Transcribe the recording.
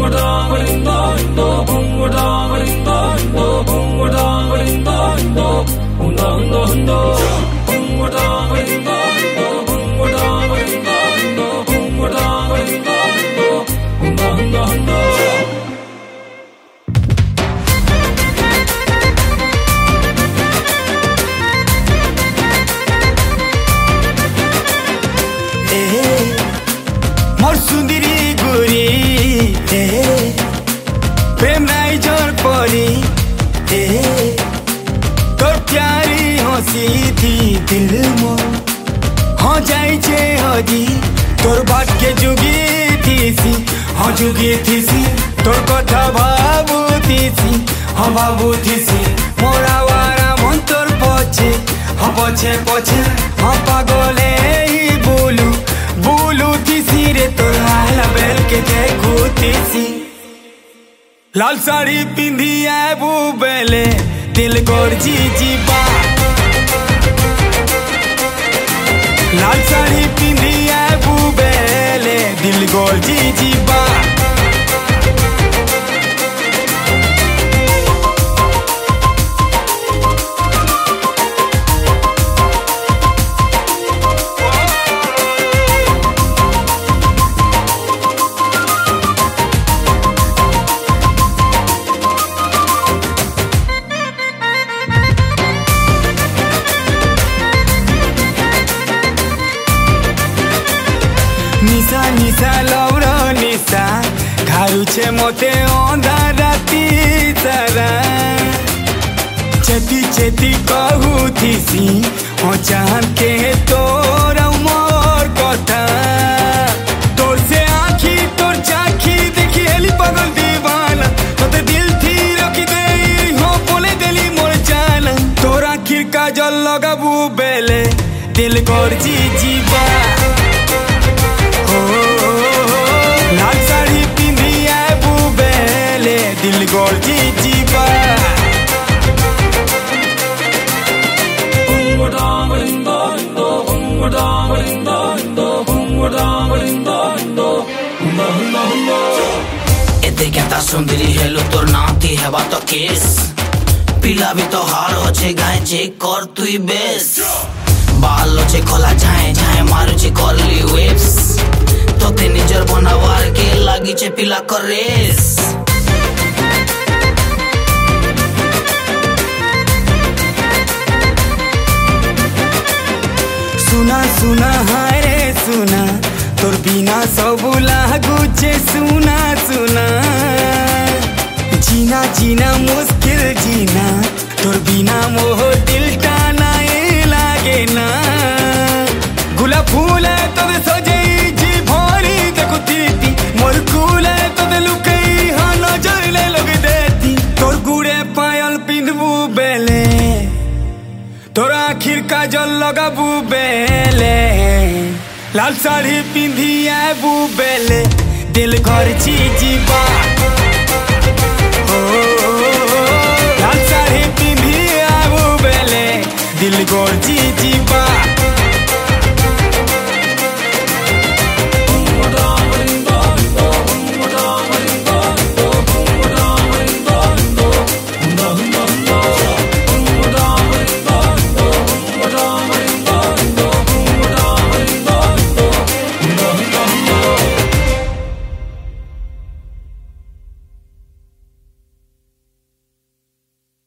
मोर सुंदरी गुरी प्रेम नाई जोर परी तोर प्यारी हंसी थी दिल मोर हो जाई छे हजी तोर बाट के जुगी थीसी हाँ जुगी थीसी तोर कथा भाबू थीसी हाँ भाबू थीसी मोरा वारा मन तोर पछे हाँ पछे पछे हाँ पागले ही बोलू बोलू थीसी रे तोर आला बेल के देखू थीसी लाल साड़ी पिंधी आबू बेले दिल गोरजी जीबा लाल साड़ी पिंधी आबू बेले दिल गोरजी जीबा निशा निशा लौर निशा घारू छे मोते अंधार राती सारा चेती चेती कहू थीसी ओ चाहन के तोर मोर कथा तोर से आँखी तोर चाखी देखी हेली पगल दीवाना तोते दिल थी रखी गई हो बोले दिली मोर जाना तोर आखिर काजल लगाबू बेले दिल गोरजी जीबा लाल साड़ी पिंधी आबू बेले दिल गोरजी जीबा एते क्या सुंदरी हेलो तोर नाती हेबा तो केस पिला भी तो हार हो छे गाय जे कर तुई बेस बाल छे खोला जाए जाए मारू छे करली वेब्स तोते निजर बनावार के लागी छे पिला कर रेस सुना सुना हाय रे सुना तोर बिना सब लागू छे सुना सुना जीना जीना मुश्किल जीना तोर बिना मोह दिल टाना लागे ना गुलाब फूल है तोदे सजे जी भरी देखो दीदी मोर कूल है तोदे लुकई हाँ नजर ले लोग देती तोर गुड़े पायल पिंधबू बेले तोर आखिर काजल लगाबू बेले लाल साड़ी पिंधी आबू बेले दिल गोरजी जीबा लाल साड़ी पिंधी आबू बेले दिल गोरजी